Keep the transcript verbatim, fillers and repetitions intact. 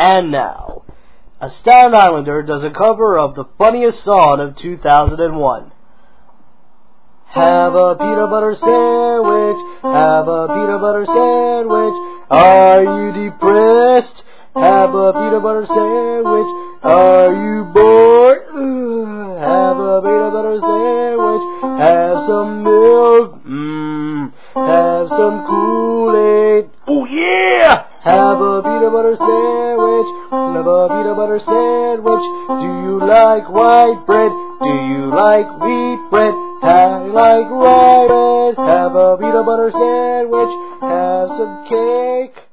And now, a Staten Islander does a cover of the funniest song of two thousand one. Have a peanut butter sandwich, have a peanut butter sandwich, are you depressed? Have a peanut butter sandwich, are you bored? Ugh. Have a peanut butter sandwich, have some milk, mmm, have some Kool-Aid, oh yeah! Have a peanut butter sandwich, have a peanut butter sandwich, do you like white bread, do you like wheat bread, have you like rye bread, have a peanut butter sandwich, have some cake.